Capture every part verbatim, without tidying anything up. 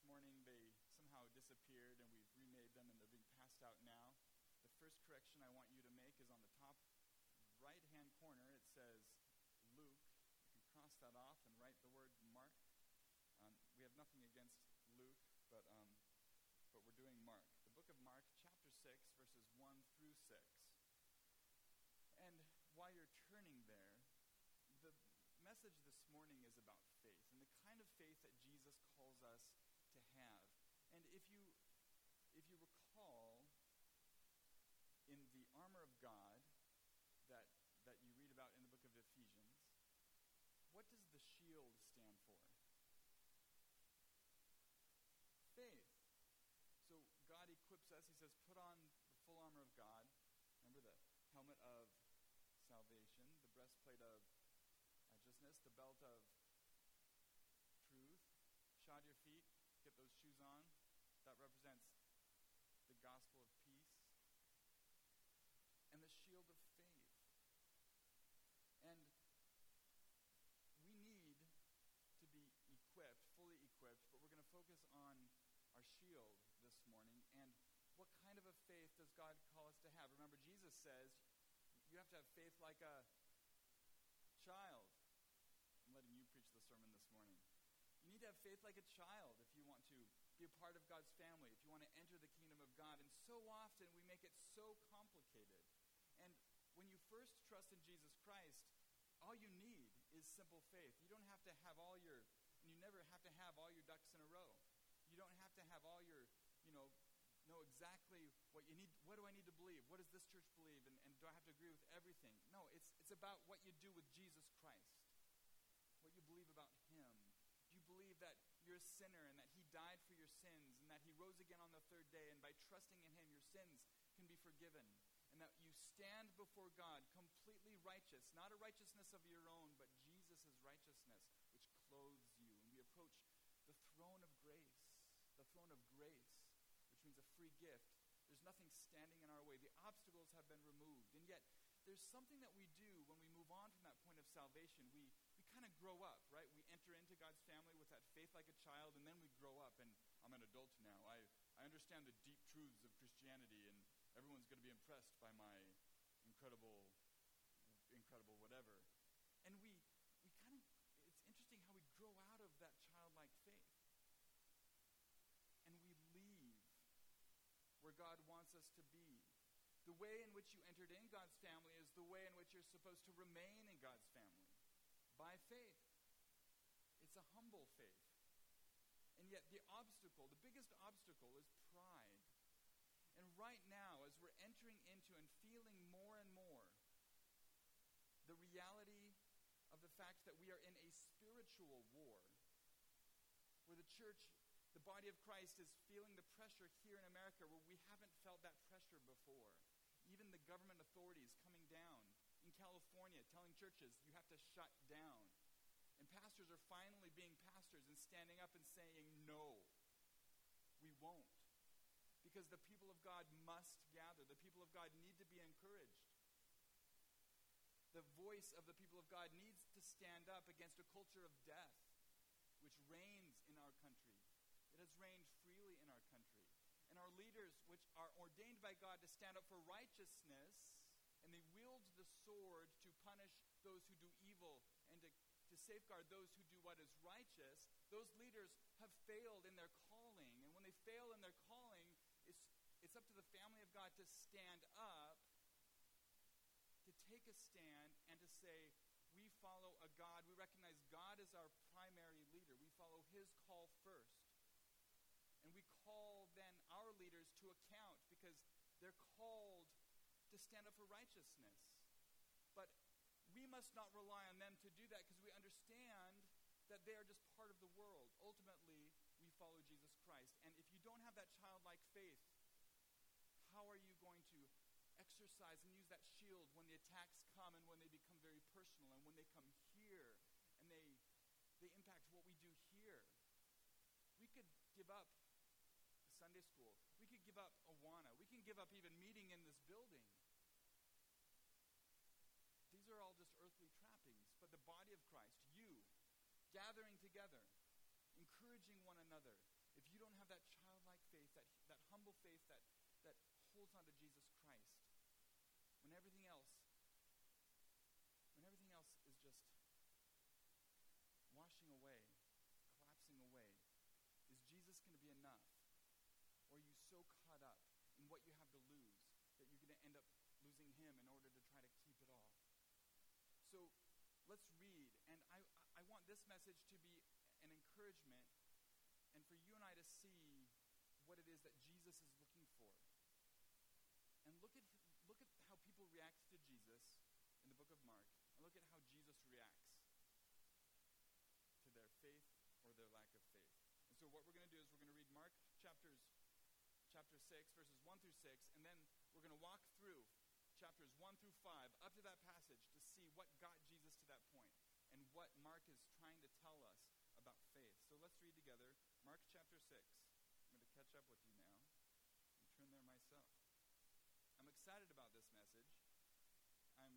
morning, they somehow disappeared and we've remade them and they're being passed out now. The first correction I want you to make is on the top right-hand corner. It says Luke. You can cross that off and write the word Mark. Um, we have nothing against Luke, but um, but we're doing Mark. The book of Mark, chapter six, verses one through six. And while you're turning there, the message this morning is about faith and the kind of faith that Jesus calls us to have. And if you if you recall, in the armor of God that that you read about in the book of Ephesians, what does the shield stand for? Faith. So God equips us. He says, put on the full armor of God. Remember the helmet of salvation, the breastplate of righteousness, the belt of truth. Shod your feet, get those shoes on. That represents the gospel of peace. And the shield of faith. And we need to be equipped, fully equipped, but we're going to focus on our shield this morning. And what kind of a faith does God call us to have? Remember, Jesus says you have to have faith like a child. I'm letting you preach the sermon this morning. You need to have faith like a child if you want to be a part of God's family, if you want to enter the kingdom of God. And so often we make it so complicated. And when you first trust in Jesus Christ, all you need is simple faith. You don't have to have all your, and you never have to have all your ducks in a row. You don't have to have all your, you know, know exactly what you need. What do I need to believe? What does this church believe? And, and do I have to agree with everything? No, it's it's about what you do with Jesus Christ. What you believe about him. Do you believe that you're a sinner and that he died for your sins and that he rose again on the third day, and by trusting in him your sins can be forgiven? And that you stand before God completely righteous, not a righteousness of your own, but Jesus' righteousness, which clothes you. And we approach the throne of grace, the throne of grace, which means a free gift. There's nothing standing in our way. The obstacles have been removed. And yet, there's something that we do when we move on from that point of salvation. We we kind of grow up, right? We enter into God's family with that faith like a child, and then we grow up, and I'm an adult now. I, I understand the deep truths of Christianity, and everyone's going to be impressed by my incredible, incredible whatever. And we, we kind of, it's interesting how we grow out of that childlike faith. And we leave where God wants us to be. The way in which you entered in God's family is the way in which you're supposed to remain in God's family. By faith. It's a humble faith. And yet the obstacle, the biggest obstacle is pride. And right now, as we're entering into and feeling more and more the reality of the fact that we are in a spiritual war, where the church, the body of Christ, is feeling the pressure here in America where we haven't felt that pressure before. Even the government authorities coming down in California telling churches, you have to shut down. And pastors are finally being pastors and standing up and saying, no, we won't. Because the people of God must gather. The people of God need to be encouraged. The voice of the people of God needs to stand up against a culture of death, which reigns in our country. It has reigned freely in our country. And our leaders, which are ordained by God to stand up for righteousness, and they wield the sword to punish those who do evil and to, to safeguard those who do what is righteous, those leaders have failed in their calling. And when they fail in their calling, it's, it's up to the family of God to stand up, to take a stand, and to say, we follow a God. We recognize God as our primary leader. We follow his call first. And we call then our leaders to account because they're called to stand up for righteousness. But we must not rely on them to do that because we understand that they are just part of the world. Ultimately, we follow Jesus Christ. And if you don't have that childlike faith, how are you going to exercise and use that shield when the attacks come and when they become very personal and when they come here and they they impact what we do here? We could give up Sunday school. We could give up Awana. We can give up even meeting in this building. These are all just earthly trappings. But the body of Christ, you, gathering together, encouraging one another. If you you don't have that childlike faith, that, that humble faith that, that holds on to Jesus Christ, when everything else, when everything else is just washing away, collapsing away, is Jesus going to be enough? Or are you so caught up in what you have to lose that you're going to end up losing him in order to try to keep it all? So let's read, and I, I want this message to be an encouragement and for you and I to see what it is that Jesus is looking for. And look at look at how people react to Jesus in the book of Mark, and look at how Jesus reacts to their faith or their lack of faith. And so what we're going to do is we're going to read Mark chapters chapter six, verses one through six, and then we're going to walk through chapters one through five up to that passage to see what got Jesus to that point and what Mark is trying to tell us about faith. So let's read together Mark chapter six. I'm going to catch up with you now and turn there myself. I'm excited about this message. I'm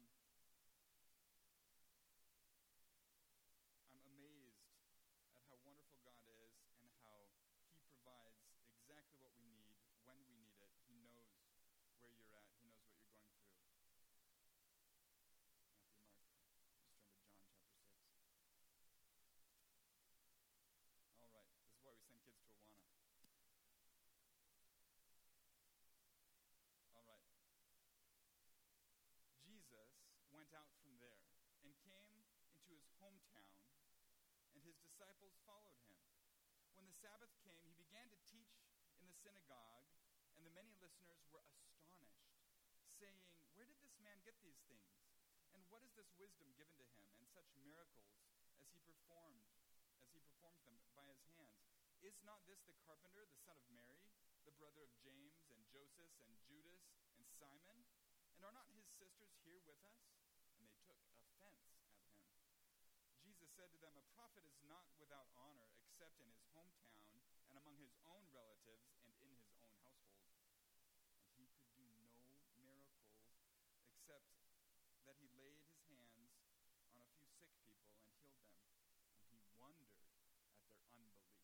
I'm amazed at how wonderful God is and how he provides exactly what we need when we need it. He knows where you're at. He knows what you're going through. Matthew, Mark, just turn to John chapter six. All right, this is why we send kids to Awana. All right. Jesus went out from there and came into his hometown, and his disciples followed him. When the Sabbath came, he began to teach in the synagogue, and the many listeners were astonished, saying, "Where did this man get these things? And what is this wisdom given to him, and such miracles as he performed, as he performed them by his hands? Is not this the carpenter, the son of Mary, the brother of James and Joseph and Judas and Simon? And are not his sisters here with us?" And they took offense at him. Jesus said to them, "A prophet is not without honor except in his hometown and among his own relatives and in his own household." And he could do no miracles except that he laid his hands on a few sick people and healed them. And he wondered at their unbelief.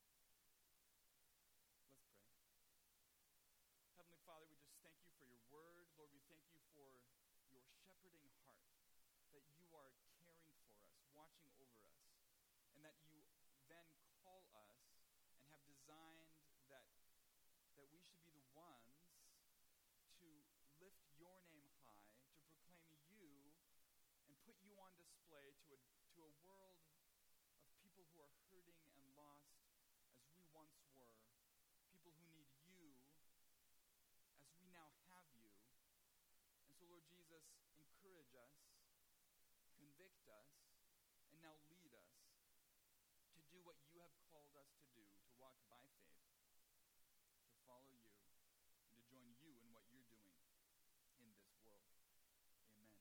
Let's pray. Heavenly Father, we just thank you for your word. Lord, we thank you for your shepherding heart, that you are caring for us, watching over us, and that you then call us and have designed that, that we should be the ones to lift your name high, to proclaim you and put you on display to a, to a world of people who are hurting and lost as we once were, people who need you as we now have you. And so, Lord Jesus, encourage us, convict us, and now lead us to do what you have called us to do, to walk by faith, to follow you, and to join you in what you're doing in this world. Amen.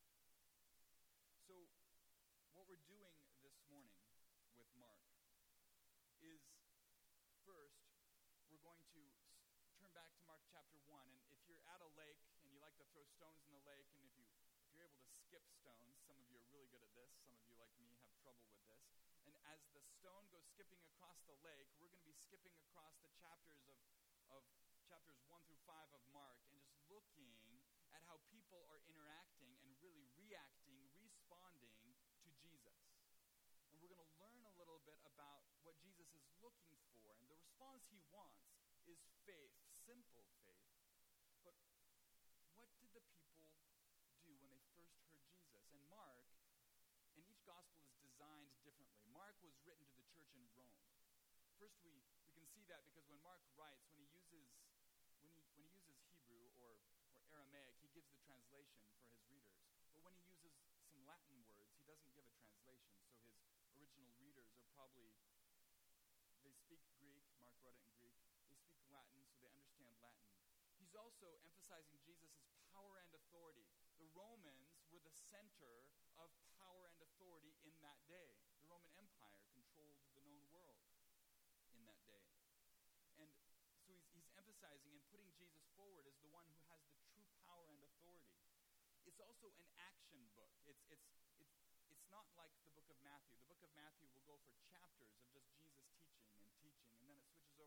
So, what we're doing this morning with Mark is, first, we're going to turn back to Mark chapter one, and if you're at a lake and you like to throw stones in the lake, and if you if you're able to skip stones, some of you are really good at this, some of you like me have trouble with this, and as the stone goes skipping across the lake, we're going to be skipping across the chapters of of chapters one through five of Mark, and just looking at how people are interacting and really reacting, responding to Jesus. And we're going to learn a little bit about what Jesus is looking for, and the response he wants is faith, simple faith. But what did the people do when they first heard Jesus? And Mark, and each gospel is designed differently. Mark was written to the church in Rome. First, we, we can see that because when Mark writes, when he uses when he when he uses Hebrew or, or Aramaic, he gives the translation for his readers. But when he uses some Latin words, he doesn't give a translation. So his original readers are probably, they speak Greek, Mark wrote it in Greek, they speak Latin, so they understand Latin. He's also emphasizing Jesus' power and authority. The Romans were the center of power and authority in that day. The Roman Empire controlled the known world in that day. And so he's, he's emphasizing and putting Jesus forward as the one who has the true power and authority. It's also an action book. It's, it's, it's, it's not like the book of Matthew. The book of Matthew will go for chapters of just Jesus teaching and teaching, and then it switches over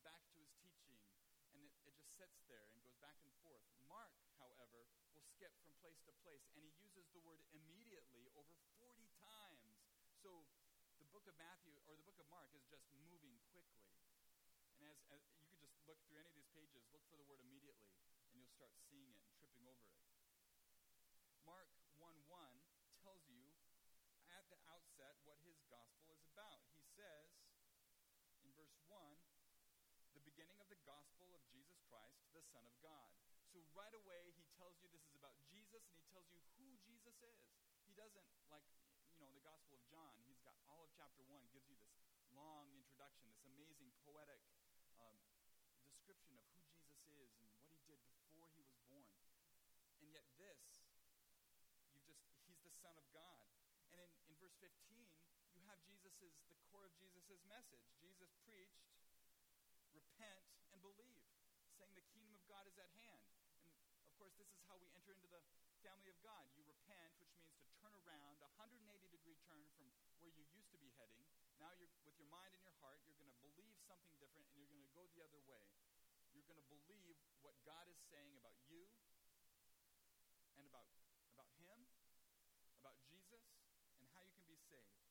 back to his teaching, and it, it just sits there and goes back and forth. Mark, however, will skip from place to place, and he uses the word immediately over forty times. So the book of Matthew, or the book of Mark, is just moving quickly. And as, as you could just look through any of these pages, look for the word immediately, and you'll start seeing it and tripping over it. Mark one one tells you at the outset what his gospel is about. He says in verse one, the beginning of the gospel of Jesus Christ, the Son of God. So right away he tells you this is about Jesus, and he tells you who Jesus is. He doesn't, like, you know, the Gospel of John, he's got all of chapter one, gives you this long introduction, this amazing poetic um, description of who Jesus is and what he did before he was born. And yet this, you just, he's the Son of God. And in, in verse fifteen, you have Jesus's, the core of Jesus's message. Jesus preached, repent and believe, saying the kingdom of God is at hand. And of course, this is how we enter into the family of God. You repent, which means to turn around, a one hundred eighty degree turn from where you used to be heading. Now you're, with your mind and your heart, you're going to believe something different, and you're going to go the other way. You're going to believe what God is saying about you and about, about him, about Jesus, and how you can be saved.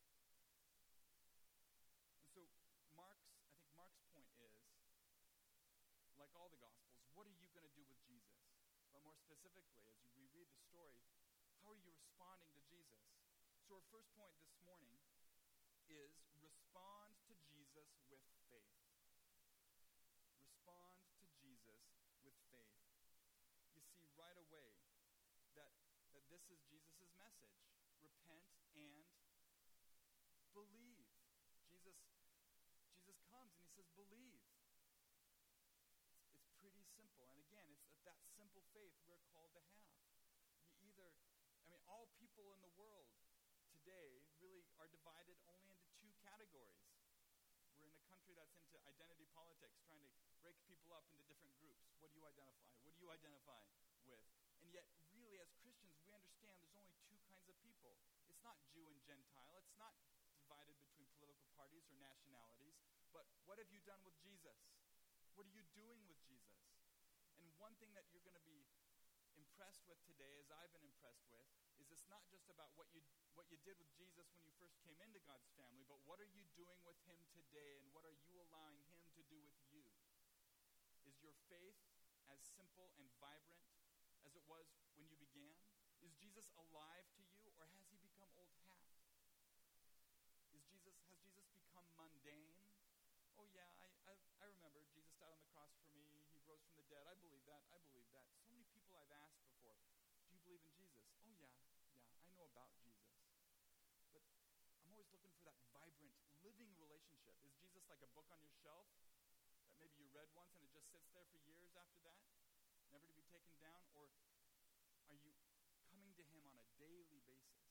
And so Mark's, I think Mark's point is, like all the Gospels, what are you going to do with Jesus? But more specifically, as we read the story, how are you responding to Jesus? So our first point this morning is respond to Jesus with faith. Respond to Jesus with faith. You see right away that, that this is Jesus' message. Repent and believe. Jesus, Jesus comes and he says, believe. It's, it's pretty simple. And again, it's that simple faith we're called to have. You either, I mean, all people in the world today really are divided only into two categories. We're in a country that's into identity politics, trying to break people up into different groups. What do you identify? What do you identify with? And yet, really, as Christians, we understand there's only two kinds of people. It's not Jew and Gentile. It's not divided between political parties or nationalities. But what have you done with Jesus? What are you doing with Jesus? And one thing that you're going to be impressed with today, as I've been impressed with, is it's not just about what you what you did with Jesus when you first came into God's family, but what are you doing with him today, and what are you allowing him to do with you? Is your faith as simple and vibrant as it was when you began? Is Jesus alive to you, or has he become old hat? Is Jesus has Jesus become mundane? Oh yeah, I, I I remember Jesus died on the cross for me. He rose from the dead. I believe that. I believe that. So many people I've asked before, do you believe in Jesus? Oh yeah, yeah, I know about Jesus. But I'm always looking for that vibrant, living relationship. Is Jesus like a book on your shelf that maybe you read once and it just sits there for years after that, never to be taken down? Or are you coming to him on a daily basis?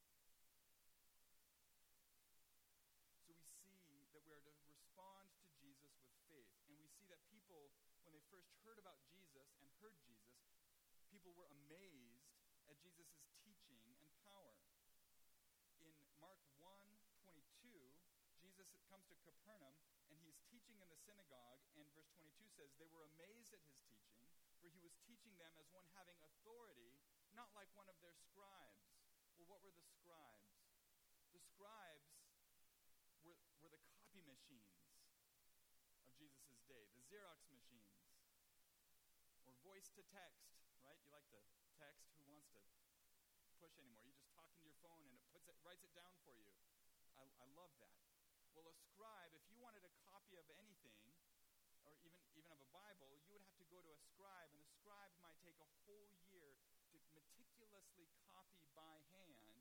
So we see that we are to respond to Jesus with faith. And we see that people, when they first heard about Jesus and heard Jesus, people were amazed at Jesus' teaching and power. In Mark one twenty-two, Jesus comes to Capernaum, and he's teaching in the synagogue, and verse twenty-two says, they were amazed at his teaching, for he was teaching them as one having authority, not like one of their scribes. Well, what were the scribes? The scribes were, were the copy machines of Jesus' day, the Xerox machines, or voice to text, right? You like to text, who wants to push anymore? You just talk into your phone and it puts it, writes it down for you. I, I love that. Well, a scribe, if you wanted a copy of anything, or even, even of a Bible, you would have to go to a scribe, and a scribe might take a whole year to meticulously copy by hand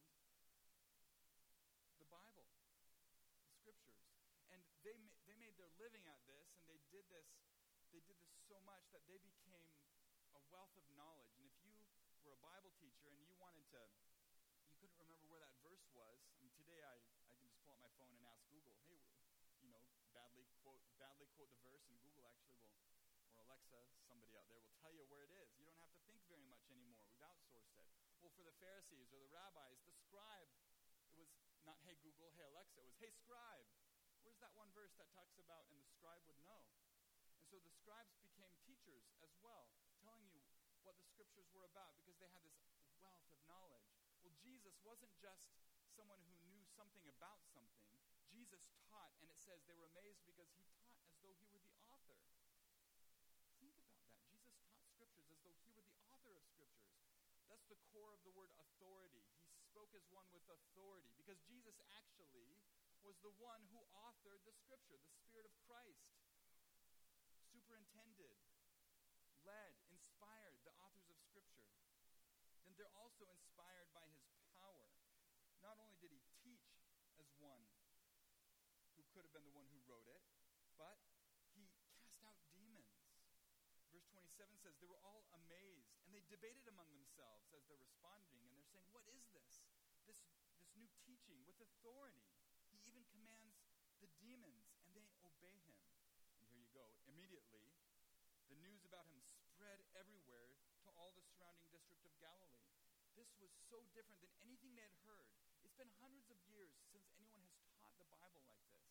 the Bible, the scriptures. And they ma- they made their living at this, and they did this they did this so much that they became a wealth of knowledge. And if you were a Bible teacher and you wanted to, you couldn't remember where that verse was. I mean, today I, I can just pull out my phone and ask Google, hey, you know, badly quote badly quote the verse, and Google actually will, or Alexa, somebody out there will tell you where it is. You don't have to think very much anymore. We've outsourced it. Well, for the Pharisees or the rabbis, the scribe, it was not, hey, Google, hey, Alexa. It was, hey, scribe, where's that one verse that talks about, and the scribe would know. so the scribes became teachers as well, telling you what the scriptures were about because they had this wealth of knowledge. Well, Jesus wasn't just someone who knew something about something. Jesus taught, and it says they were amazed because he taught as though he were the author. Think about that. Jesus taught scriptures as though he were the author of scriptures. That's the core of the word authority. He spoke as one with authority because Jesus actually was the one who authored the scripture. The Spirit of Christ superintended, led, inspired the authors of scripture. Then they're also inspired by his power. Not only did he teach as one who could have been the one who wrote it, but he cast out demons. Verse twenty-seven says they were all amazed, and they debated among themselves as they're responding, and they're saying, what is this? This, this new teaching with authority. He even commands the demons, and they obey him. And here you go. Immediately, the news about him spread everywhere to all the surrounding district of Galilee. This was so different than anything they had heard. It's been hundreds of years since anyone has taught the Bible like this,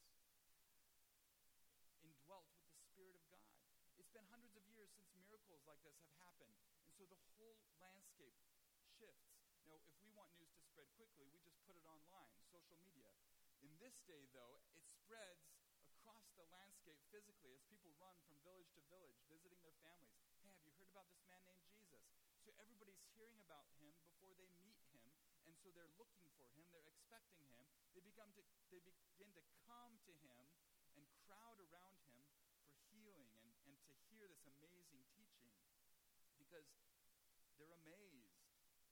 indwelt with the Spirit of God. It's been hundreds of years since miracles like this have happened. And so the whole landscape shifts. Now, if we want news to spread quickly, we just put it online, social media. In this day, though, it spreads across the landscape physically as people run from village to village, visiting their families. Hey, have you heard about this man named Jesus? So everybody's hearing about him before they meet him, and so they're looking for him, they're expecting him. They become to, they begin to come to him and crowd around him for healing and, and to hear this amazing teaching because they're amazed.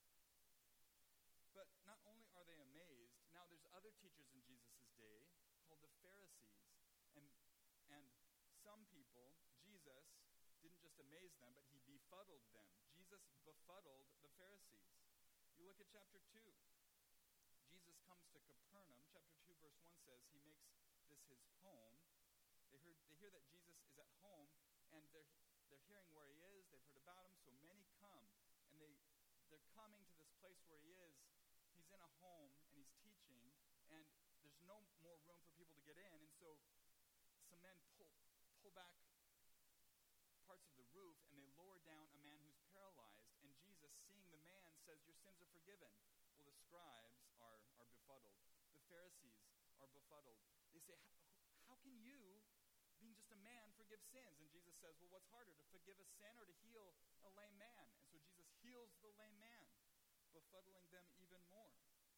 But not only are they amazed, now there's other teachers in Jesus' day called the Pharisees. And and some people, Jesus didn't just amaze them, but he befuddled them. Jesus befuddled the Pharisees. You look at chapter two. Jesus comes to Capernaum. Chapter two, verse one says he makes this his home. They heard they hear that Jesus is at home, and they're they're hearing where he is. They've heard about him, so many come. And they they're coming to this place where he is. He's in a home and he's teaching, and there's no more room for people to get in, and so some men pull pull back parts of the roof, and they lower down a man who's paralyzed, and Jesus, seeing the man, says, your sins are forgiven. Well, the scribes are, are befuddled. The Pharisees are befuddled. They say, how can you, being just a man, forgive sins? And Jesus says, well, what's harder, to forgive a sin or to heal a lame man? And so Jesus heals the lame man, befuddling them even more.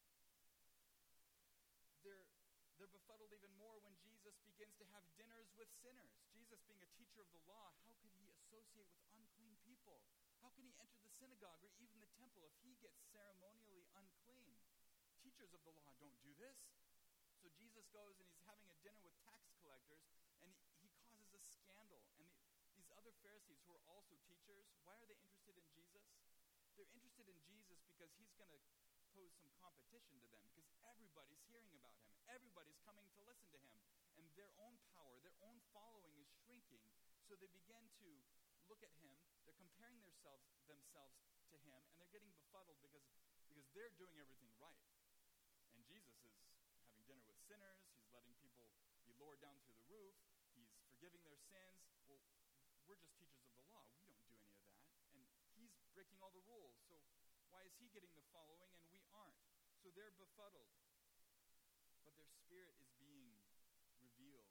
They're, they're befuddled even more when Jesus begins to have dinners with sinners. Jesus, being a teacher of the law, how could he associate with unclean people? How can he enter the synagogue or even the temple if he gets ceremonially unclean? Teachers of the law don't do this. So Jesus goes and he's having a dinner with tax collectors, and he, he causes a scandal. And the, these other Pharisees who are also teachers, why are they interested in Jesus? They're interested in Jesus because he's going to pose some competition to them, because everybody's hearing about him. Everybody's coming to listen to him. And their own power, their own following is shrinking. So they begin to look at him. They're comparing themselves themselves to him, and they're getting befuddled because, because they're doing everything right. And Jesus is having dinner with sinners. He's letting people be lowered down through the roof. He's forgiving their sins. Well, we're just teachers of the law. We don't do any of that. And he's breaking all the rules. So why is he getting the following and we aren't? So they're befuddled. But their spirit is being revealed.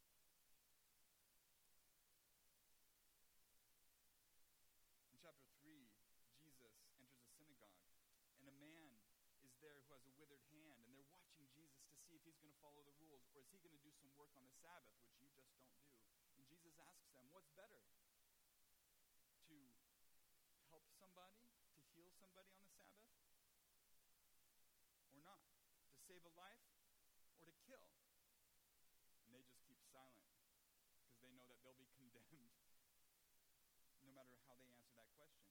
In chapter three, Jesus enters a synagogue, and a man is there who has a withered hand, and they're watching Jesus to see if he's going to follow the rules, or is he going to do some work on the Sabbath, which you just don't do. And Jesus asks them, what's better? To help somebody? To heal somebody on the Sabbath? Or not? To save a life? Or to kill? And they just keep silent because they know that they'll be condemned no matter how they answer that question.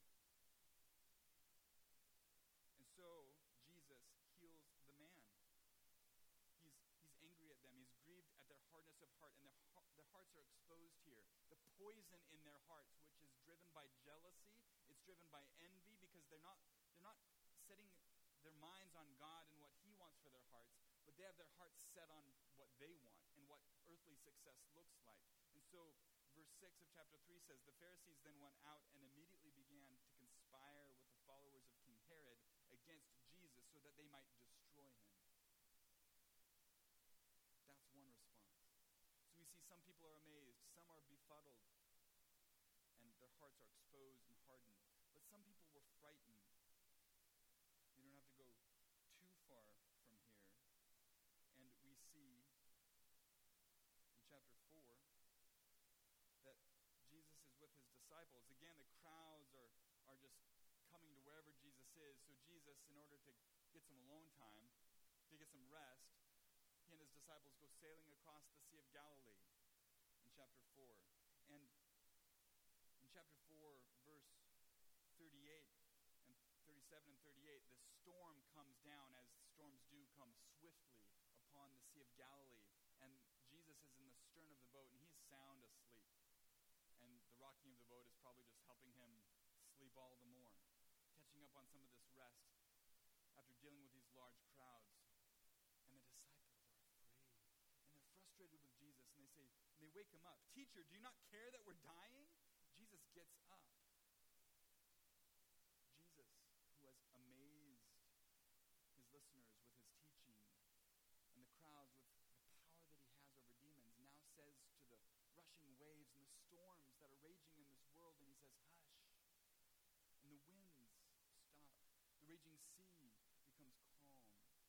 And so Jesus heals the man. He's he's angry at them. He's grieved at their hardness of heart, and their their hearts are exposed here. The poison in their hearts, which is driven by jealousy, it's driven by envy, because they're not they're not setting their minds on God and what he wants for their hearts, but they have their hearts set on what they want and what earthly success looks like. And so verse six of chapter three says, the Pharisees then went out and immediately began to conspire with the followers of King Herod against Jesus so that they might destroy him. That's one response. So we see some people are amazed, some are befuddled, and their hearts are exposed and hardened. But some people were frightened. You don't have to go too far from here. And we see in chapter four that Jesus is with his disciples. Again, the crowds are, are just coming to wherever Jesus is. So Jesus, in order to get some alone time, to get some rest, he and his disciples go sailing across the Sea of Galilee in chapter four. And in chapter four, verse thirty-eight and thirty-seven and thirty-eight, the storm comes down, as storms do come swiftly upon the Sea of Galilee. And Jesus is in the stern of the boat, and he's sound asleep. And the rocking of the boat is probably just helping him sleep all the more, catching up on some of this rest after dealing with these large crowds. And the disciples are afraid, and they're frustrated with Jesus, and they say, and they wake him up, "Teacher, do you not care that we're dying?" Jesus gets up. Jesus, who has amazed his listeners with his teaching, and the crowds with the power that he has over demons, now says to the rushing waves and the storms that are raging in this world, and he says, "Hush." And the winds stop. The raging sea becomes calm.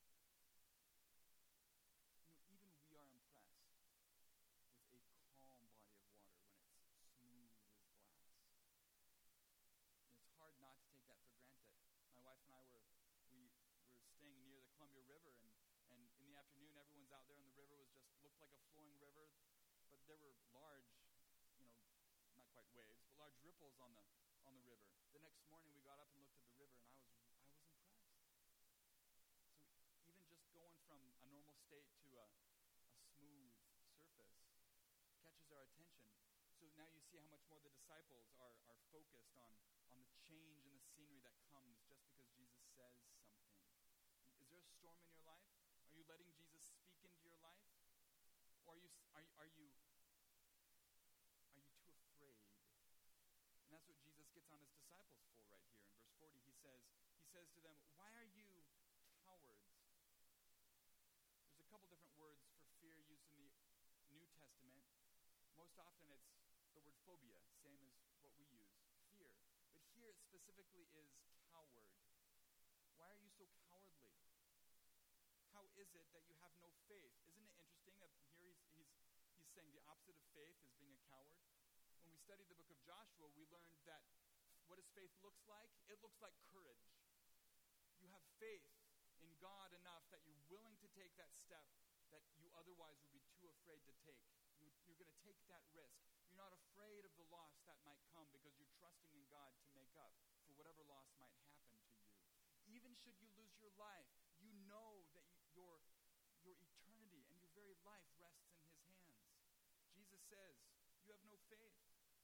You know, even we are impressed with a calm body of water when it's smooth as glass. And it's hard not to take that for granted. My wife and I were we were staying near the Columbia River, and, and in the afternoon everyone's out there, and the river was just looked like a flowing river, but there were large, you know, not quite waves, but large ripples on the on the river. The next morning we got up and looked at the river, and I was I was impressed. So even just going from a normal state to a, a smooth surface catches our attention. So now you see how much more the disciples are, are focused on, on the change in the scenery that comes just because Jesus says something. Is there a storm in your life? Are you letting Jesus speak into your life? Or are you are, are you are you too afraid? And that's what Jesus gets on his disciples for right here. In verse forty, he says, he says to them, "Why are you cowards?" There's a couple different words for fear used in the New Testament. Most often it's the word phobia, same as what we use, fear. But here it specifically is coward. Why are you so cowardly? How is it that you have no faith? Isn't it interesting that here he's, he's, he's saying the opposite of faith is being a coward? When we studied the book of Joshua, we learned that what does faith looks like? It looks like courage. You have faith in God enough that you're willing to take that step that you otherwise would be too afraid to take. You, you're going to take that risk. You're not afraid of the loss that might come because you're trusting in God to make up for whatever loss might happen to you. Even should you lose your life, you know that you, your, your eternity and your very life rests in his hands. Jesus says, you have no faith.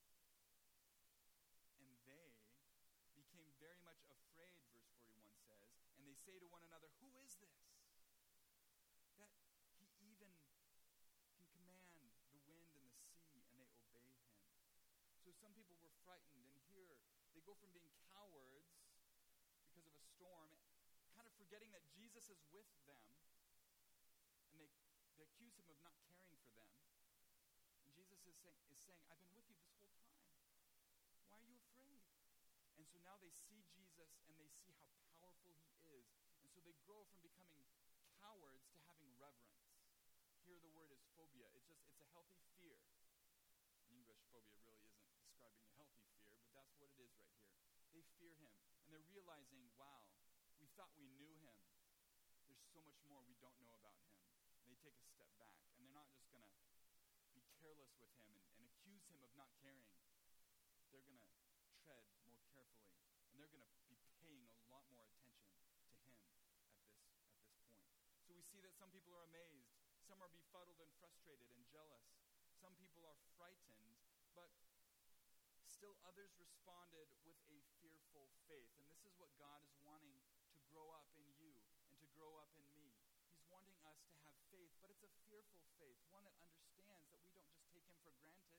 And they became very much afraid, verse forty-one says, and they say to one another, "Who is this, that he even can command the wind and the sea, and they obey him?" So some people were frightened, and here they go from being cowards because of a storm, kind of forgetting that Jesus is with them, and they, they accuse him of not caring for them. And Jesus is saying, is saying, "I've been with you this whole time. Why are you afraid?" And so now they see Jesus, and they see how powerful he is. And so they grow from becoming cowards to having reverence. Here the word is phobia. It's just, it's a healthy fear. In English, phobia really isn't describing a healthy fear, but that's what it is right here. They fear him, and they're realizing, wow, we thought we knew him. There's so much more we don't know about him. And they take a step back, and they're not just going to be careless with him and, and accuse him of not caring. They're going to tread more carefully, and they're going to be paying a lot more attention to him at this at this point. So we see that some people are amazed, some are befuddled and frustrated and jealous, some people are frightened, but still others responded with a fearful faith. And this is what God is wanting to grow up in you and to grow up in me. He's wanting us to have faith, but it's a fearful faith, one that understands that we don't just take him for granted.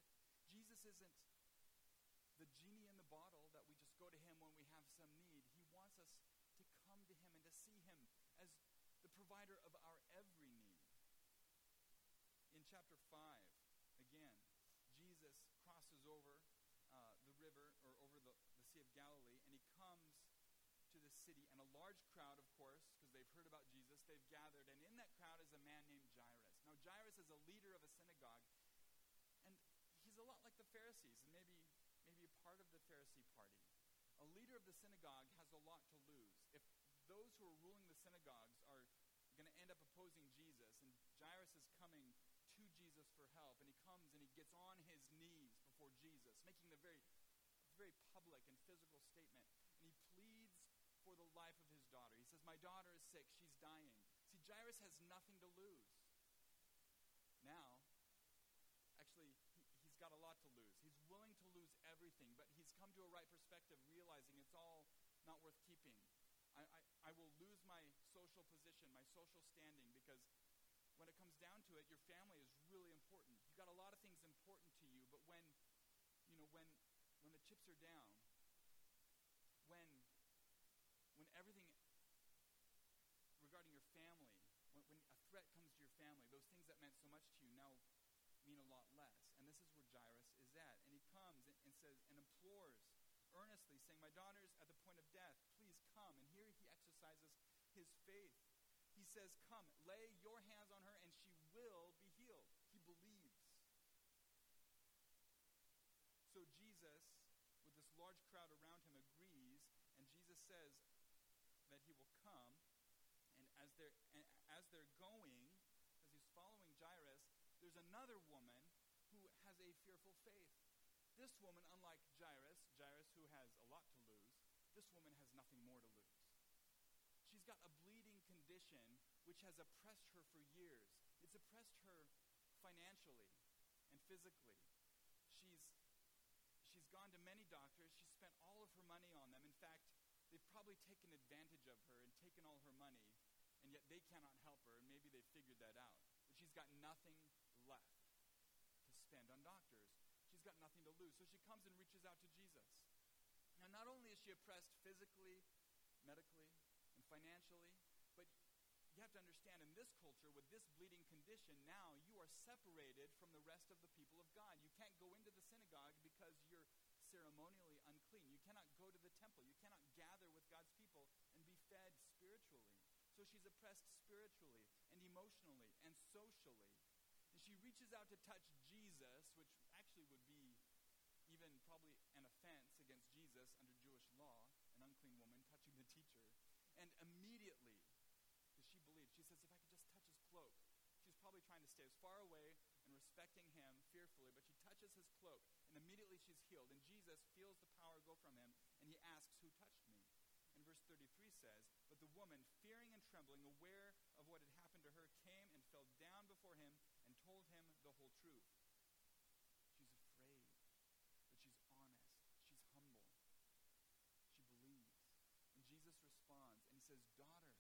Jesus isn't the genie in the bottle that we just go to him when we have some need. He wants us to come to him and to see him as the provider of our every need. In chapter five, again, Jesus crosses over uh, the river, or over the, the Sea of Galilee, and he comes to the city, and a large crowd, of course, because they've heard about Jesus, they've gathered, and in that crowd is a man named Jairus. Now, Jairus is a leader of a synagogue, and he's a lot like the Pharisees, and maybe, maybe a part of the Pharisee party. A leader of the synagogue has a lot to lose. If those who are ruling the synagogues are going to end up opposing Jesus, and Jairus is coming to Jesus for help, and he comes and he gets on his knees before Jesus, making the very, very public and physical statement, and he pleads for the life of his daughter. He says, my daughter is sick, she's dying. See, Jairus has nothing to lose. Now, actually, he, he's got a lot to lose. He's willing to lose everything, but he's come to a right perspective, realizing it's all not worth keeping. I, I, I will lose my social position, my social standing, because when it comes down to it, your family is really important. You've got a lot of things important to you, but when, you know, when when the chips are down, when when everything regarding your family, when, when a threat comes to your family, those things that meant so much to you now mean a lot less. And this is where Jairus is at. And he comes and, and says and implores earnestly, saying, my daughter's at the point of death, please come. And here he exercises his faith. He says, come, lay your hands on her and she will be healed. He believes. So Jesus, with this large crowd around him, agrees, and Jesus says that he will come, and as they're, and as they're going, as he's following Jairus, there's another woman who has a fearful faith. This woman, unlike Jairus, Jairus who has a lot to lose, this woman has nothing more to lose. She's got a bleeding condition which has oppressed her for years. It's oppressed her financially and physically. She's she's gone to many doctors. She's spent all of her money on them. In fact, they've probably taken advantage of her and taken all her money, and yet they cannot help her, and maybe they figured that out. But she's got nothing left to spend on doctors. She's got nothing to lose. So she comes and reaches out to Jesus. Now, not only is she oppressed physically, medically, and financially, but you have to understand, in this culture, with this bleeding condition, now you are separated from the rest of the people of God. You can't go into the synagogue because you're ceremonially unclean. You cannot go to the temple. You cannot gather with God's people and be fed spiritually. So she's oppressed spiritually and emotionally and socially. And she reaches out to touch Jesus, which actually would be even probably an offense against Jesus under Jewish law, an unclean woman touching the teacher. And immediately, because she believed, she says, if I could just touch his cloak. She's probably trying to stay as far away and respecting him fearfully, but she touches his cloak, and immediately she's healed. And Jesus feels the power go from him, and he asks, who touched me? And verse thirty-three says, but the woman, fearing and trembling, aware of what had happened to her, came and fell down before him and told him the whole truth. She's afraid, but she's honest. She's humble. She believes. And Jesus responds, and he says, daughter.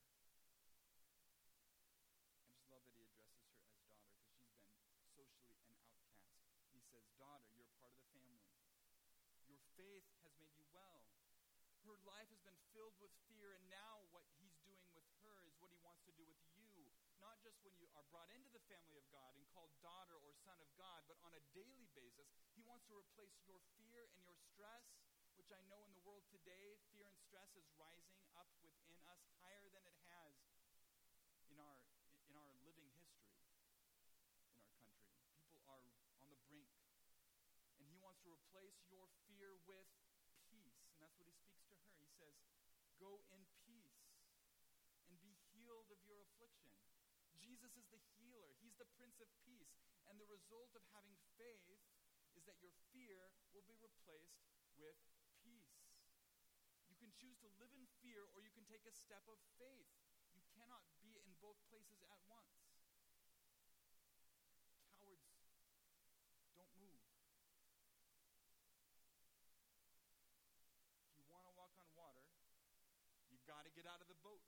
I just love that he addresses her as daughter, because she's been socially an outcast. And he says, daughter, you're a part of the family. Your faith has made you well. Her life has been filled with fear, and now what he's doing with her is what he wants to do with you. Not just when you are brought into the family of God and called daughter or son of God, but on a daily basis. He wants to replace your fear and your stress, which I know in the world today, fear and stress is rising up within us higher than it has in our in our living history in our country. People are on the brink. And he wants to replace your fear with peace. And that's what he speaks to her. He says, go in peace and be healed of your affliction. Jesus is the healer. He's the Prince of Peace. And the result of having faith is that your fear will be replaced with peace. You can choose to live in fear, or you can take a step of faith. You cannot be in both places at once. Cowards don't move. If you want to walk on water, you got to get out of the boat.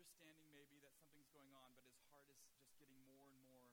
understanding maybe that something's going on, but his heart is just getting more and more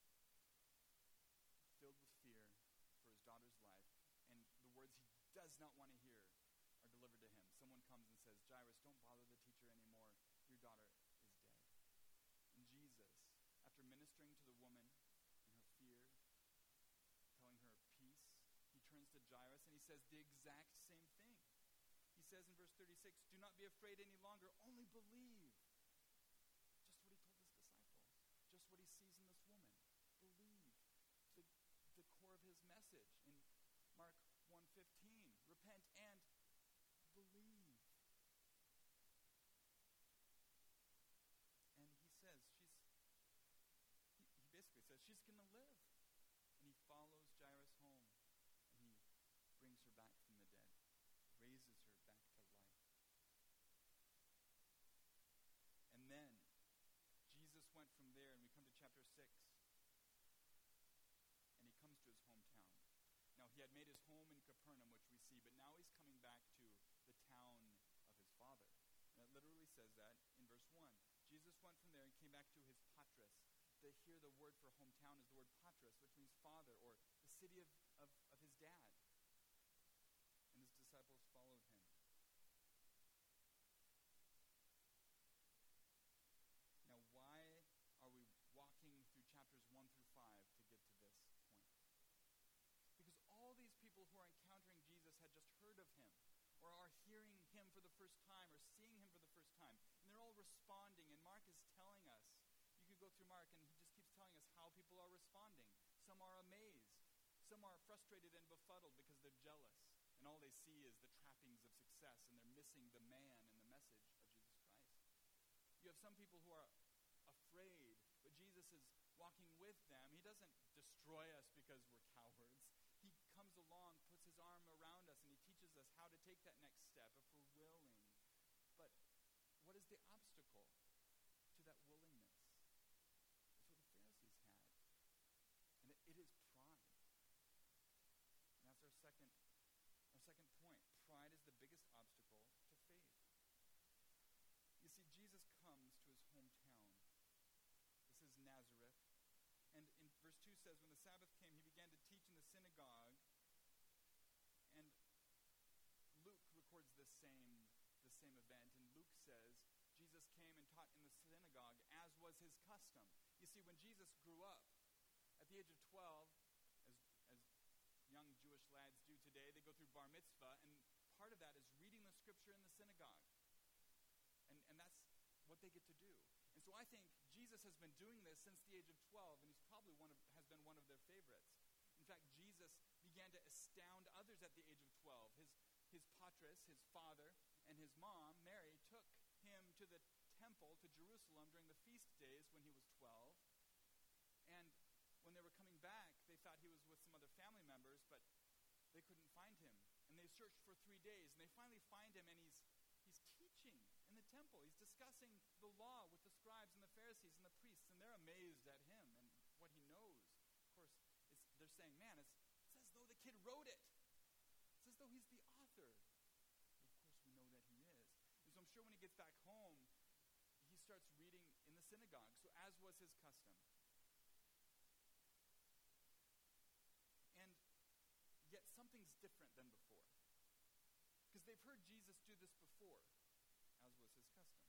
filled with fear for his daughter's life. And the words he does not want to hear are delivered to him. Someone comes and says, Jairus, don't bother the teacher anymore. Your daughter is dead. And Jesus, after ministering to the woman in her fear, telling her peace, he turns to Jairus and he says the exact same thing. He says in verse thirty-six, do not be afraid any longer, only believe. Just what he told his disciples. Just what he sees in this woman. Believe. The, the core of his message in Mark one fifteen, repent and believe. And he says, she's, he, he basically says, she's going to live. And he follows Jairus home, and he brings her back from the dead, raises her back to life. And then Jesus went from there, and we come to chapter six, and he comes to his hometown. Now, he had made his home in Capernaum, which we see, but now he's coming back to the town of his father. And it literally says that in verse one. Jesus went from there and came back to his patris. The, here the word for hometown is the word patris, which means father, or the city of, of, of his dad. And his disciples followed him. Now, why are we walking through chapters one through five to get to this point? Because all these people who are encountering Jesus had just heard of him, or are hearing him for the first time, or seeing him for the first time. And they're all responding, and Mark is telling us, you can go through Mark, and he just keeps telling us how people are responding. Some are amazed. Some are frustrated and befuddled because they're jealous, and all they see is the trappings of success, and they're missing the man and the message of Jesus Christ. You have some people who are afraid, but Jesus is walking with them. He doesn't destroy us because we're cowards. He comes along, puts his arm around us, and he teaches us how to take that next step if we're willing. But what is the obstacle to that willingness? It's what the Pharisees had. And it, it is pride. And that's our second, our second point. Pride is the biggest obstacle to faith. You see, Jesus comes to his hometown. This is Nazareth. And in verse two says, when the Sabbath came, he began to teach in the synagogue. And Luke records this same, the same event. And Luke says, Jesus came and taught in the synagogue, as was his custom. You see, when Jesus grew up, at the age of twelve, as, as young Jewish lads do today, they go through bar mitzvah, and part of that is reading the scripture in the synagogue. And, and that's what they get to do. And so I think Jesus has been doing this since the age of twelve, and he's probably one of, has been one of their favorites. In fact, Jesus began to astound others at the age of twelve. His, his patris, his father, and his mom, Mary, took him to the temple, to Jerusalem, during the feast days when he was twelve. And when they were coming back, they thought he was with some other family members, but they couldn't find him. And they searched for three days, and they finally find him, and he's he's teaching in the temple. He's discussing the law with the scribes and the Pharisees and the priests, and they're amazed at him and what he knows. Of course, it's, they're saying, man, it's, it's as though the kid wrote it. It's as though he's the author. Well, of course, we know that he is. And so I'm sure when he gets back home, he starts reading in the synagogue, so as was his custom. And yet something's different than before. Because they've heard Jesus do this before, as was his custom.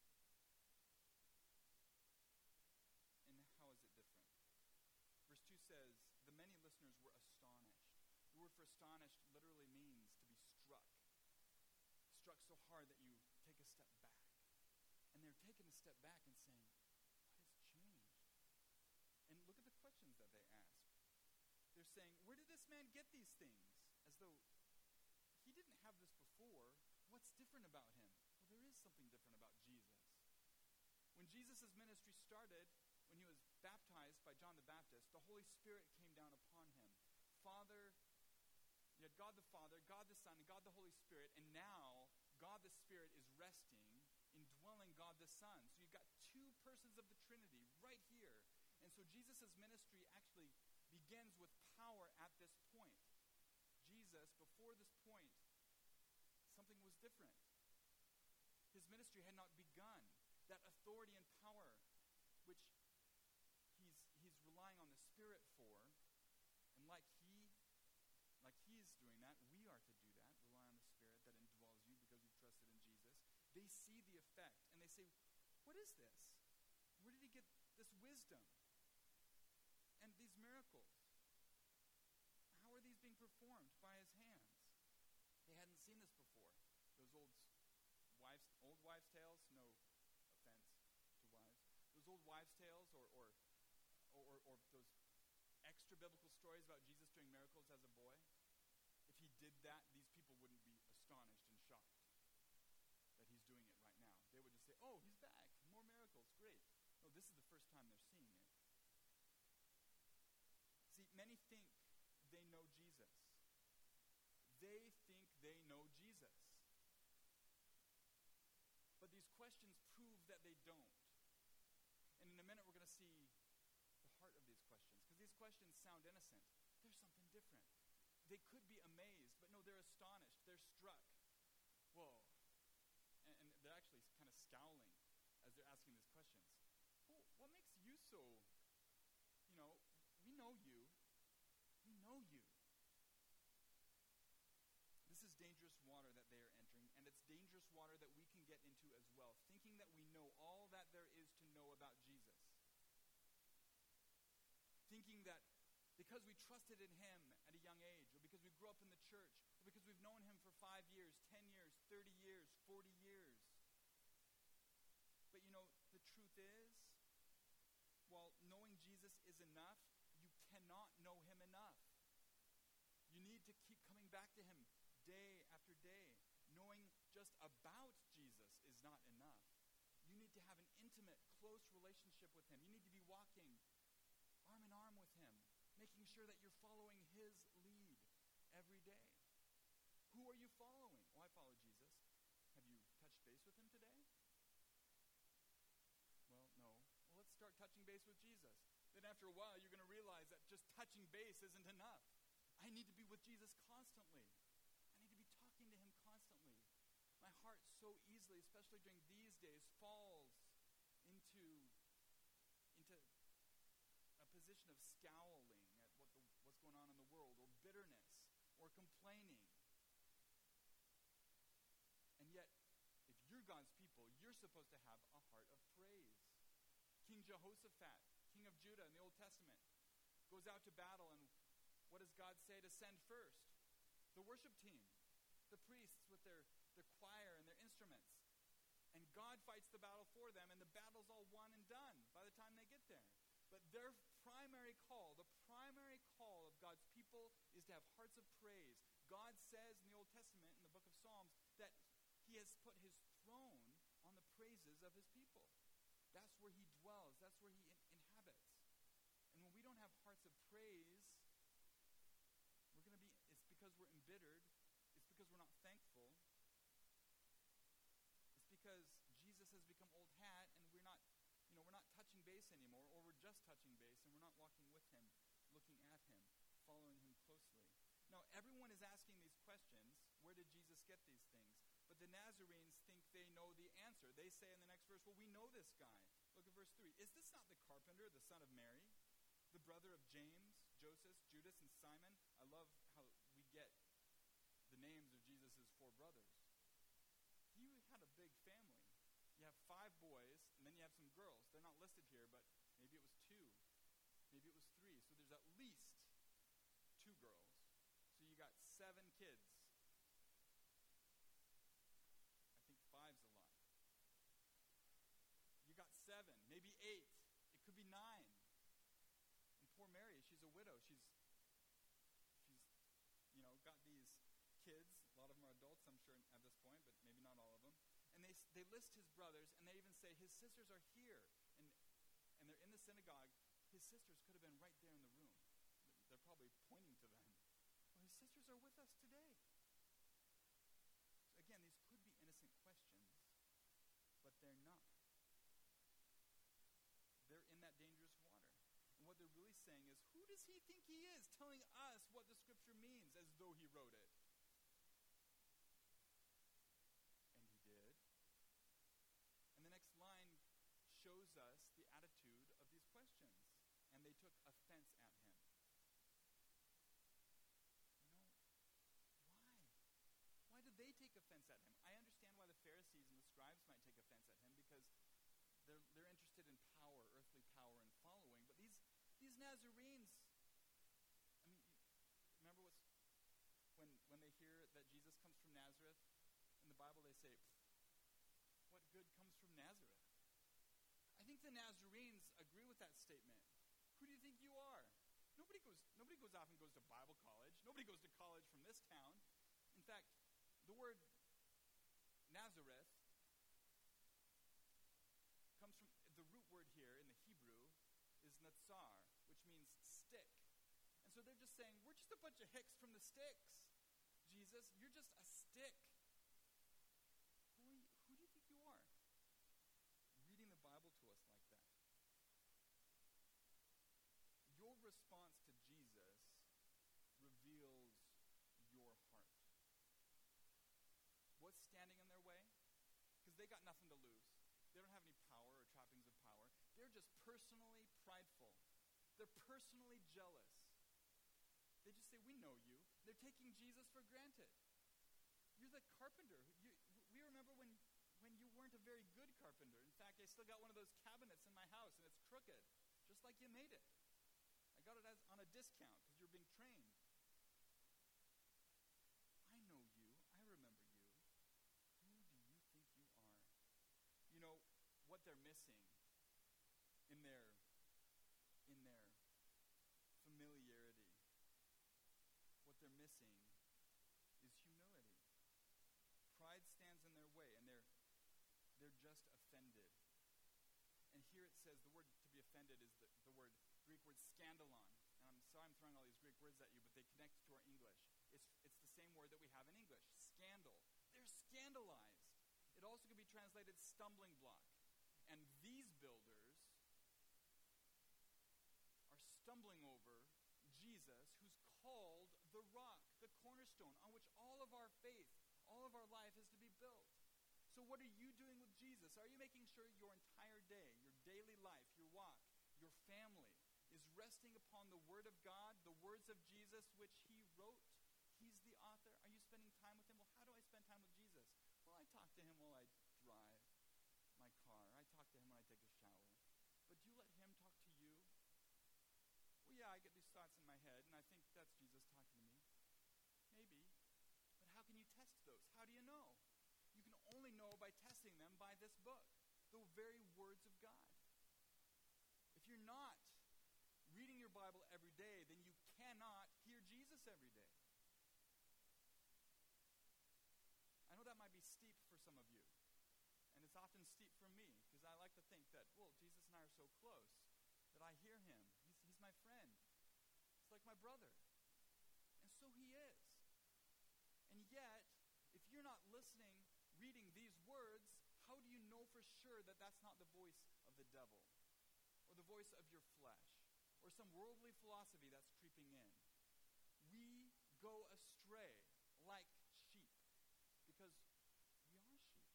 And how is it different? Verse two says, the many listeners were astonished. The word for astonished literally means to be struck. Struck so hard that you take a step back. And they're taking a step back and saying, what has changed? And look at the questions that they ask. They're saying, where did this man get these things? As though he didn't have this before. What's different about him? Well, there is something different about Jesus. When Jesus' ministry started, when he was baptized by John the Baptist, the Holy Spirit came down upon him. Father, you had God the Father, God the Son, and God the Holy Spirit, and now God the Spirit is resting, indwelling God the Son. So you've got two persons of the Trinity right here. And so Jesus' ministry actually begins with power at this point. Jesus, before this point, something was different. His ministry had not begun. that authority and power which he's he's relying on the Spirit for, and like he like he's doing that, we are to do that, rely on the Spirit that indwells you because you've trusted in Jesus. They see the effect and they say, what is this? Where did he get this wisdom and these miracles? How are these being performed by his hands? They hadn't seen this before. Those old wives, old wives' tales, no offense to wives. Those old wives' tales or or, or, or, or those extra biblical stories about Jesus doing miracles as a boy, if he did that, these people wouldn't be astonished and shocked that he's doing it right now. They would just say, oh, he's back, more miracles, great. No, this is the first time they're seeing it. See, many think they know Jesus. They think they know Jesus. But these questions prove that they don't. And in a minute we're going to see the heart of these questions. Because these questions sound innocent. There's something different. They could be amazed, but no, they're astonished. They're struck. Whoa. And, and they're actually kind of scowling as they're asking these questions. Oh, what makes you so, you know, we know you. We know you. This is dangerous water that they are entering, and it's dangerous water that we can get into as well, thinking that we know all that there is to know about Jesus. Thinking that because we trusted in him at a young age, or because we grew up in the church, or because we've known him for five years, ten years, thirty years, forty years. But you know, the truth is, while knowing Jesus is enough, you cannot know him enough. You need to keep coming back to him day after day. Knowing just about Jesus is not enough. You need to have an intimate, close relationship with him. You need to be walking arm in arm with him, making sure that you're following his lead every day. Who are you following? Oh, I follow Jesus. Have you touched base with him today? Well, no. Well, let's start touching base with Jesus. Then after a while, you're going to realize that just touching base isn't enough. I need to be with Jesus constantly. I need to be talking to him constantly. My heart so easily, especially during these days, falls into, into a position of scowling at what the, what's going on in the world, or bitterness, or complaining. And yet, if you're God's people, you're supposed to have a heart of praise. King Jehoshaphat, king of Judah in the Old Testament, goes out to battle, and what does God say to send first? The worship team, the priests with their, their choir and their instruments. And God fights the battle for them, and the battle's all won and done by the time they get there. But their primary call, the primary call of God's people is to have hearts of praise. God says in the Old Testament, in the book of Psalms, that he has put his throne on the praises of his people. That's where he dwells. That's where he in- inhabits. And when we don't have hearts of praise, we're going to be, it's because we're embittered. It's because we're not thankful. It's because Jesus has become old hat and we're not, you know, we're not touching base anymore, or we're just touching base and we're not walking with him, looking at him, following him closely. Now, everyone is asking these questions. Where did Jesus get these things? But the Nazarenes think they know the answer. They say in the next verse, well, we know this guy. Look at verse three. Is this not the carpenter, the son of Mary, the brother of James, Joseph, Judas, and Simon? I love how we get the names of Jesus' four brothers. He had a big family. You have five boys, and then you have some girls. They're not listed here, but maybe it was two. Maybe it was three. So there's at least two girls. So you got seven kids. Seven, maybe eight. It could be nine. And poor Mary, she's a widow. She's, she's, you know, got these kids. A lot of them are adults, I'm sure, at this point, but maybe not all of them. And they they list his brothers, and they even say his sisters are here, and and they're in the synagogue. His sisters could have been right there in the room. They're probably pointing to them. Well, his sisters are with us today. So again, these could be innocent questions, but they're not. They're in that dangerous water. And what they're really saying is, who does he think he is, telling us what the scripture means as though he wrote it? And he did. And the next line us the attitude of these questions. And they took offense at him. You know, why? Why did they take offense at him? I understand why the Pharisees and the scribes might take offense at him, because they're, they're interested in power, earthly power and following. But these, these Nazarenes, I mean, you remember what's, when, when they hear that Jesus comes from Nazareth, in the Bible they say, what good comes from Nazareth? I think the Nazarenes agree with that statement. Who do you think you are? Nobody goes, nobody goes off and goes to Bible college. Nobody goes to college from this town. In fact, the word Nazareth comes from, the root word here in the Hebrew is natsar, which means stick. And so they're just saying, we're just a bunch of hicks from the sticks. Jesus, you're just a stick. Who, are you, who do you think you are? Reading the Bible to us like that. Your response to Jesus reveals your heart. What's standing in their way? Because they got nothing to lose. They don't have any power or trappings of power. They're just personally prideful. They're personally jealous. They just say, we know you. They're taking Jesus for granted. You're the carpenter. You, we remember when, when you weren't a very good carpenter. In fact, I still got one of those cabinets in my house, and it's crooked, just like you made it. I got it as, on a discount because you're being trained. I know you. I remember you. Who do you think you are? You know, what they're missing in their, in their familiarity, what they're missing is humility. Pride stands in their way, and they're they're just offended. And here it says the word to be offended is the, the word Greek word scandalon. And I'm sorry I'm throwing all these Greek words at you, but they connect to our English. It's it's the same word that we have in English, scandal. They're scandalized. It also can be translated stumbling block. And these builders are stumbling over Jesus, who's called the rock, the cornerstone, on which all of our faith, all of our life is to be built. So what are you doing with Jesus? Are you making sure your entire day, your daily life, your walk, your family is resting upon the Word of God, the words of Jesus which He wrote? He's the author. Are you spending time with Him? Well, how do I spend time with Jesus? Well, I talk to Him while I drive my car. I talk to Him when I take a shower. But do you let Him talk to you? Well, yeah, I get these thoughts in my head, and I think that's Jesus talking to me. Maybe. But how can you test those? How do you know? You can only know by testing them by this book, the very words of God. If you're not reading your Bible every day, then you cannot hear Jesus every day. I know that might be steep for some of you, and it's often steep for me, because I like to think that, well, Jesus and I are so close that I hear Him. He's, he's my friend. He's like my brother. And so He is. And yet, if you're not listening, reading these words, how do you know for sure that that's not the voice of the devil, or the voice of your flesh, or some worldly philosophy that's creeping in? We go astray like sheep, because we are sheep.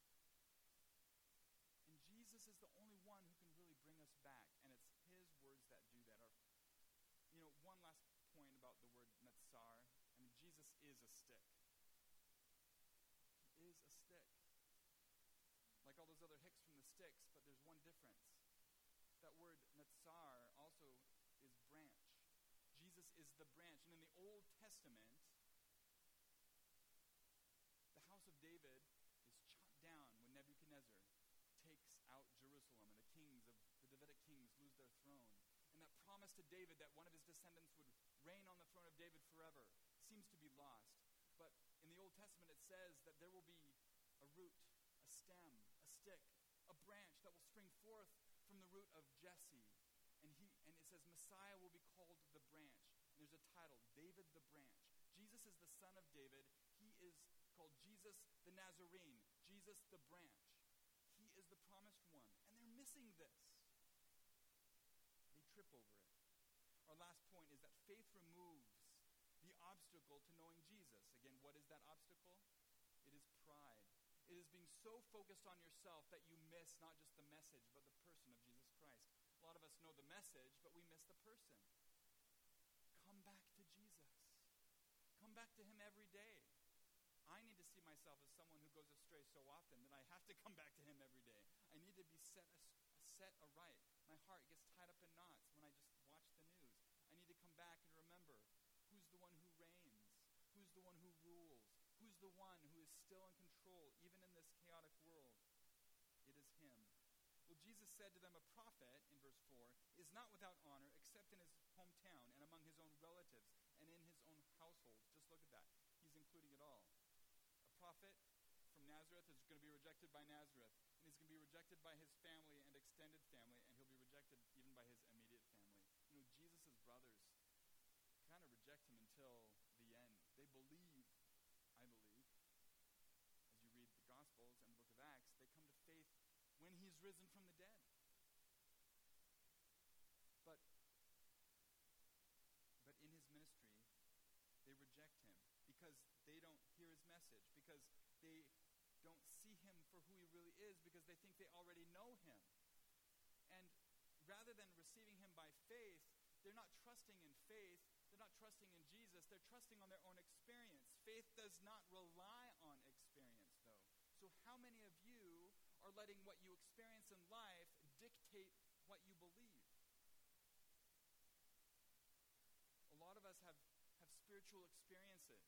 And Jesus is the only one who can really bring us back, and it's His words that do that. Or, you know, one last point about the word natsar. I mean, Jesus is a stick. He is a stick. Like all those other hicks from the sticks, but there's one difference. That word natsar also is branch. Jesus is the branch. And in the Old Testament, the house of David is chopped down when Nebuchadnezzar takes out Jerusalem, and the kings of the Davidic kings lose their throne. And that promise to David that one of his descendants would reign on the throne of David forever seems to be lost. But in the Old Testament it says that there will be a root, a stem, a stick, a branch that will spring forth from the root of Jesse. And he and it says Messiah will be called the branch. And there's a title, David the branch. Jesus is the son of David. He is called Jesus the Nazarene, Jesus the branch. He is the promised one. And they're missing this. They trip over it. Our last point is that faith removes the obstacle to knowing Jesus. Again, what is that obstacle? It is pride. It is being so focused on yourself that you miss not just the message, but the person of Jesus Christ. A lot of us know the message, but we miss the person. Come back to Jesus. Come back to him every day. I need to see myself as someone who goes astray so often that I have to come back to him every day. I need to be set set aright. My heart gets tied up in knots when I just watch the news. I need to come back and remember who's the one who reigns, who's the one who rules, who's the one who is still in control even in this chaotic world. It is him. Well, Jesus said to them, a prophet, in verse four, is not without honor except in his hometown and among his own relatives and in his own household. Just look at that. He's including it all. A prophet from Nazareth is going to be rejected by Nazareth, and he's going to be rejected by his family and extended family, and he'll be rejected even by his immediate family. You know, Jesus' brothers kind of reject him until the end. They believe, I believe, as you read the Gospels and the book of Acts, they come to faith when he's risen from the dead. But, but in his ministry, they reject him because they don't hear his message, because they don't see him for who he really is, because they think they already know him. And rather than receiving him by faith, they're not trusting in faith, they're not trusting in Jesus, they're trusting on their own experience. Faith does not rely on experience, though. So how many of you are letting what you experience in life dictate what you believe? A lot of us have, have spiritual experiences,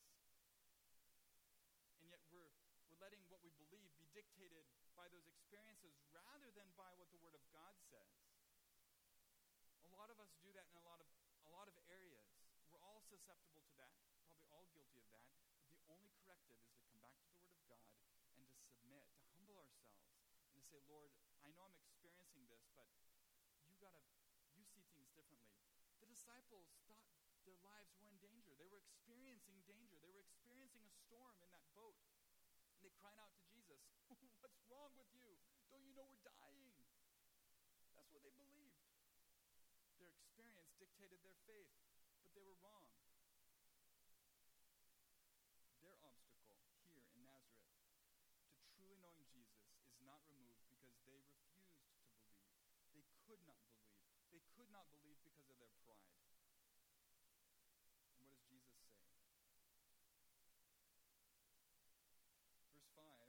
and yet we're we're letting what we believe be dictated by those experiences rather than by what the Word of God says. A lot of us do that in a lot of a lot of areas. We're all susceptible to that, probably all guilty of that. But the only corrective is to come back to the Word of God and to submit, to humble ourselves, and to say, Lord, I know I'm experiencing this, but you gotta you see things differently. The disciples thought their lives were in danger. They were experiencing danger. They were experiencing a storm in that boat. And they cried out to Jesus, what's wrong with you? Don't you know we're dying? That's what they believed. Their experience dictated their faith, but they were wrong. Their obstacle here in Nazareth to truly knowing Jesus is not removed because they refused to believe. They could not believe. They could not believe because of their pride. And what does Jesus say? Verse five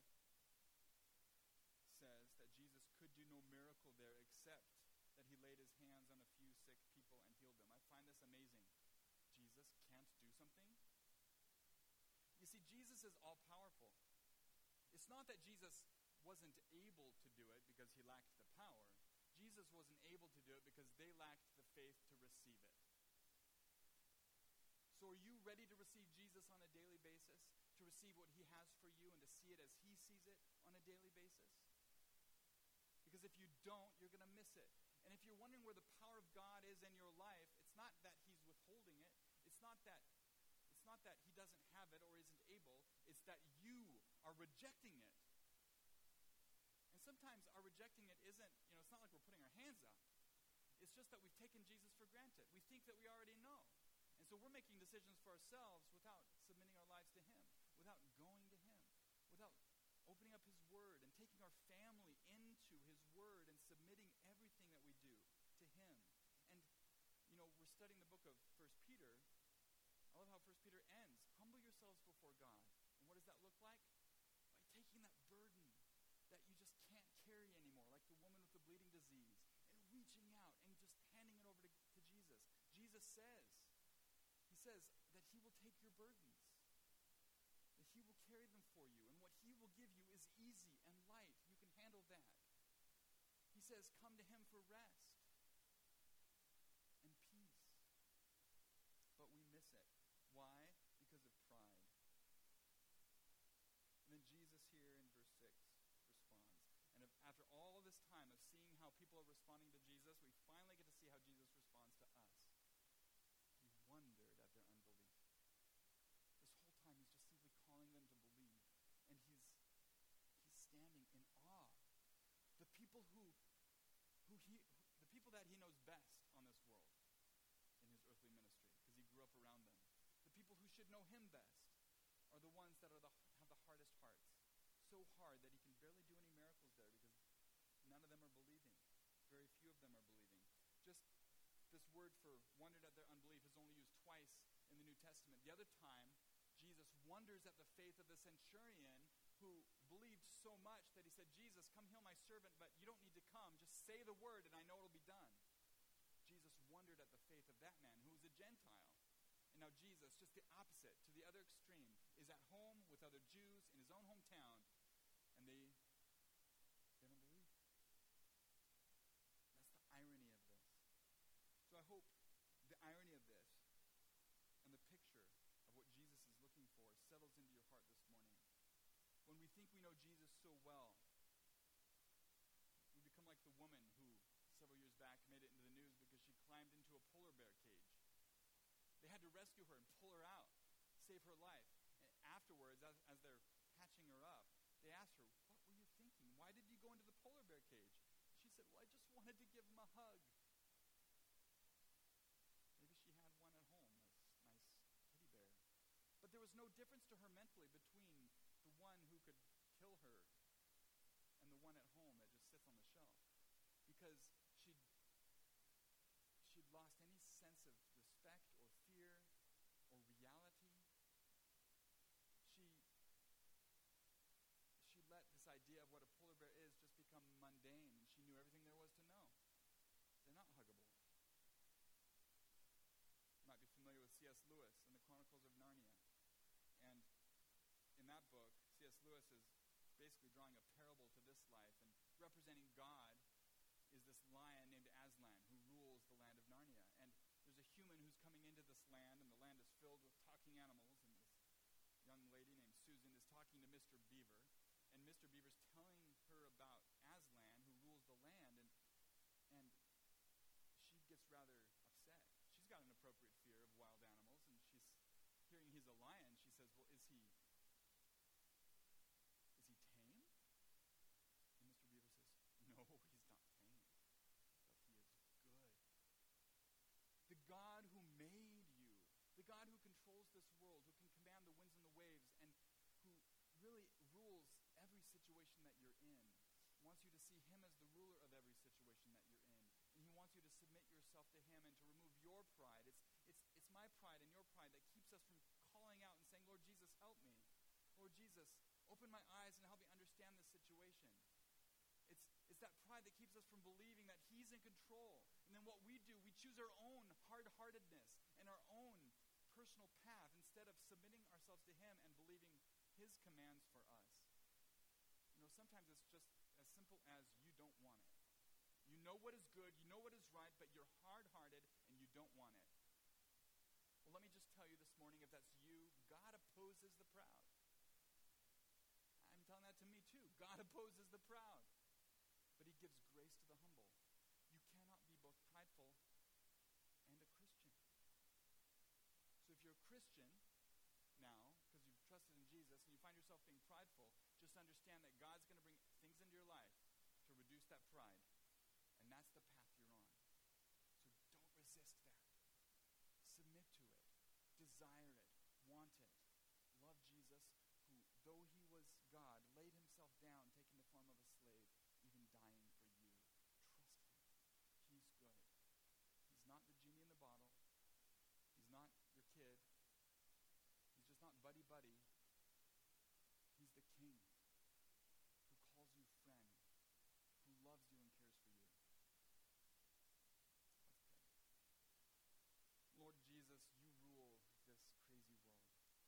says that Jesus could do no miracle there except that he laid his hands on a few sick people and healed them. I find this amazing. Jesus can't do something? You see, Jesus is all-powerful. It's not that Jesus wasn't able to do it because he lacked the power. Jesus wasn't able to do it because they lacked the faith to receive it. So are you ready to receive Jesus on a daily basis? To receive what he has for you and to see it as he sees it on a daily basis? Because if you don't, you're going to miss it. And if you're wondering where the power of God is in your life, it's not that he's withholding it. It's not that it's not that he doesn't have it or isn't able. It's that you are rejecting it. And sometimes our rejecting it isn't, you know, it's not like we're putting our hands up. It's just that we've taken Jesus for granted. We think that we already know. And so we're making decisions for ourselves without submitting our lives to him, without going to him, without opening up his word and taking our family into his word and submitting everything that we do to him. And, you know, we're studying the book of First Peter. I love how First Peter ends. Humble yourselves before God. And what does that look like? By taking that burden that you just can't carry anymore, like the woman with the bleeding disease, and reaching out and just handing it over to, to Jesus. Jesus says, he says that he will take your burdens, that he will carry them for you, and what he will give you is easy and light. You can handle that. He says, come to him for rest and peace. But we miss it. Why? Because of pride. And then Jesus here in verse six responds. And if, after all of this time of seeing how people are responding to Jesus, we finally get to see how Jesus responds to us. He wondered at their unbelief. This whole time he's just simply calling them to believe. And he's he's standing in awe. The people who who he the people that he knows best on this world in his earthly ministry, because he grew up around them. The people who should know him best are the ones that are the have the hardest hearts. So hard that he can barely of them are believing. Very few of them are believing. Just this word for wondered at their unbelief is only used twice in the New Testament. The other time, Jesus wonders at the faith of the centurion who believed so much that he said, Jesus, come heal my servant, but you don't need to come. Just say the word and I know it'll be done. Jesus wondered at the faith of that man who was a Gentile. And now Jesus, just the opposite, to the other extreme, is at home with other Jews in his own hometown, and they, they don't believe. That's the irony of this. So I hope the irony of this and the picture of what Jesus is looking for settles into your heart this morning. When we think we know Jesus so well, we become like the woman who several years back made it into the news because she climbed into a polar bear cage. They had to rescue her and pull her out, save her life. And afterwards, as, as they're patching her up, they asked her, what were you thinking? Why did you go into the polar bear cage? She said, well, I just wanted to give him a hug. Maybe she had one at home, this nice teddy bear. But there was no difference to her mentally between the one who could kill her and the one at home that just sits on the shelf. Because she'd, she'd lost any sense of respect or fear or reality. She, she let this idea of what a polar bear is just become mundane, and she knew everything there was to know. They're not huggable. You might be familiar with C S Lewis and the Chronicles of Narnia. And in that book, C S Lewis is basically drawing a parable to this life, and representing God is this lion named Aslan who rules the land of Narnia. And there's a human who's coming into this land, and the land is filled with talking animals, and this young lady named Susan is talking to Mister Beaver, and Mister Beaver's telling her about Aslan who rules the land, and and she gets rather upset. She's got an appropriate fear of wild animals, and she's hearing he's a lion. She says, well, is he is he tame? And Mister Beaver says, no, he's not tame, but he is good. The God who made you, the God who controls this world, who can command the winds and the waves, and who really rules every situation that you're in, wants you to see him as the ruler of every situation that you're in. And he wants you to submit yourself to him and to remove your pride. It's, it's, it's my pride and your pride that keeps us from calling out and saying, Lord Jesus, help me. Lord Jesus, open my eyes and help me understand this situation. It's, it's that pride that keeps us from believing that he's in control. And then what we do, we choose our own hard-heartedness and our own personal path instead of submitting ourselves to him and believing his commands for us. You know, sometimes it's just as simple as you don't want it. You know what is good, you know what is right, but you're hard-hearted and you don't want it. Well, let me just tell you this morning, if that's you, God opposes the proud. I'm telling that to me too. God opposes the proud, but he gives grace to the humble. You cannot be both prideful and a Christian. So if you're a Christian now, because you've trusted in Jesus, and you find yourself being prideful, just understand that God's going to bring things into your life to reduce that pride. And that's the path you're on. So don't resist that. Submit to it. Desire it. Want it. Love Jesus, who, though he was God, laid himself down, taking the form of a slave, even dying for you. Trust him. He's good. He's not the genie in the bottle. He's not your kid. He's just not buddy-buddy. He's the king who calls you friend, who loves you and cares for you. Lord Jesus, you rule this crazy world.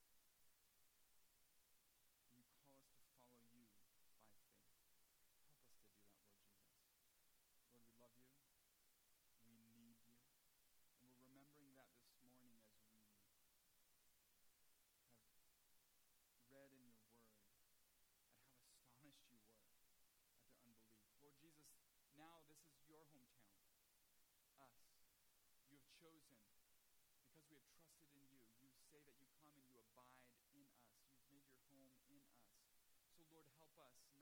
And you call us to follow you by faith. Help us to do that, Lord Jesus. Lord, we love you. We need you. And we're remembering that this morning as we have read in your word at how astonished you were at their unbelief. Lord Jesus, now this is your hometown, us. You have chosen. Because we have trusted in you, you say that you come and you abide in us. You've made your home in us. So Lord, help us